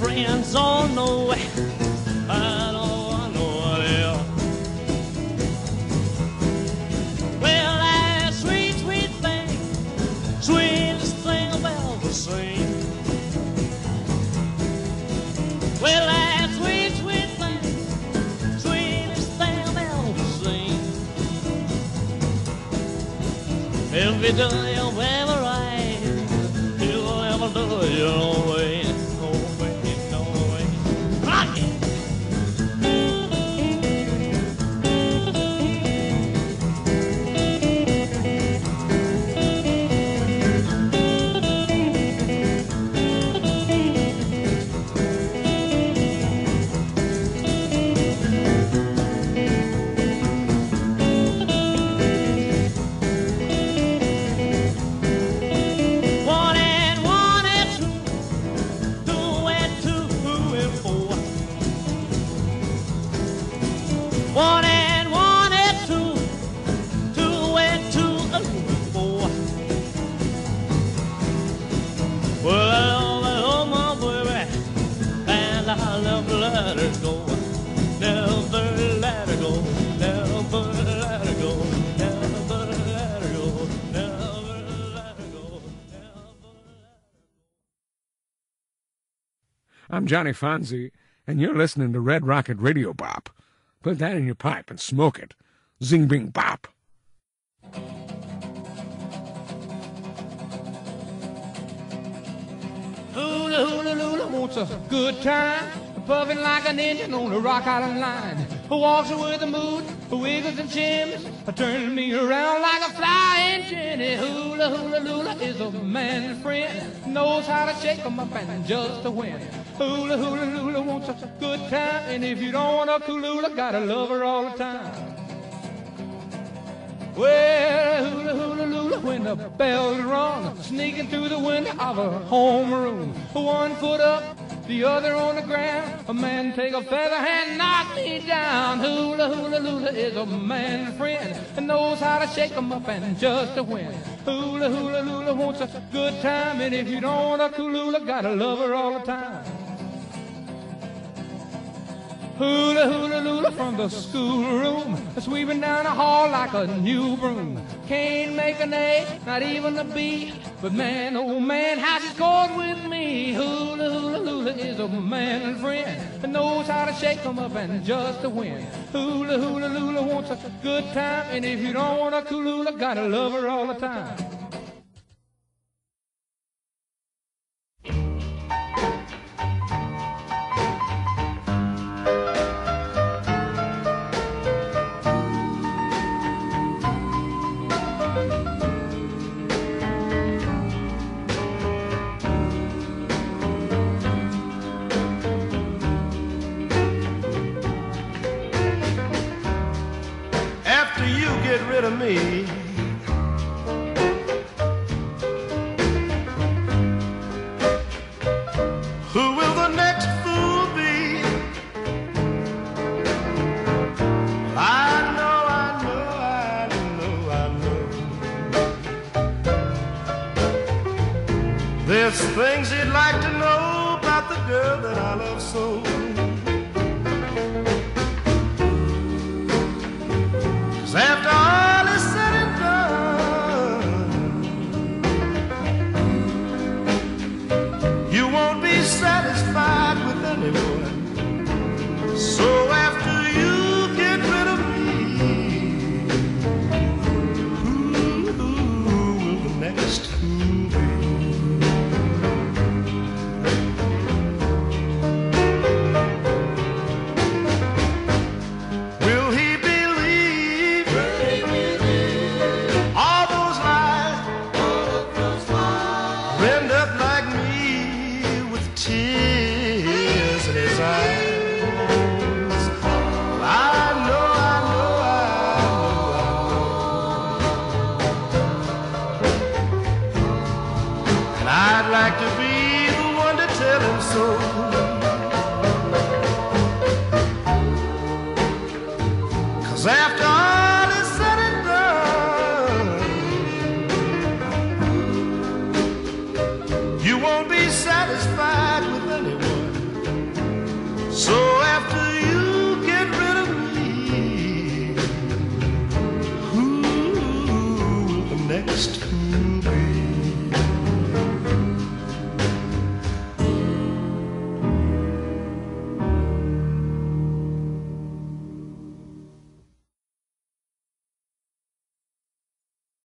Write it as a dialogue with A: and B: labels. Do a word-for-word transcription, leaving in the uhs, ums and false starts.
A: friends all know. I know, I know they are. Well, that sweet, sweet thing, sweetest thing I've ever seen. Well, that sweet, sweet thing, sweetest thing I've ever seen. If it does you ever right, it'll never do you no way.
B: I'm Johnny Fonzie, and you're listening to Red Rocket Radio Bop. Put that in your pipe and smoke it. Zing, bing, bop.
C: Hula, hula, hula wants a good time, puffing like an engine on a Rock Island line. Who walks with the mood, who wiggles and shims, turning me around like a flying Jenny. Hula, hula, hula is a man's friend, knows how to shake 'em up and just to win. Hula, hula, hula wants a good time, and if you don't want a Kulula, gotta love her all the time. Well, hula, hula, hula, when the bells rung, sneaking through the window of her homeroom. One foot up, the other on the ground, a man take a feather and knock me down. Hula, hula, hula is a man's friend, and knows how to shake 'em up and just to win. Hula, hula, hula wants a good time, and if you don't want a Kulula, gotta love her all the time. Hula, hula, hula from the schoolroom, sweeping down the hall like a new broom. Can't make an A, not even a B, but man, oh man, how she scored with me. Hula, hula, hula is a man's friend, and knows how to shake 'em up and just to win. Hula, hula, hula wants a good time, and if you don't want a Kulula, gotta love her all the time.
D: Rid of me, who will the next fool be? I know, I know, I know, I know. There's things you'd like to know about the girl that I love so. 'Cause after all is said and done, you won't be satisfied with anyone. So after you get rid of me, who, who will the next fool be? Will he believe all those lies, brimmed up like me with tears in his eyes? I know, I know, I know, I know. And I'd like to be the one to tell him so. 'Cause after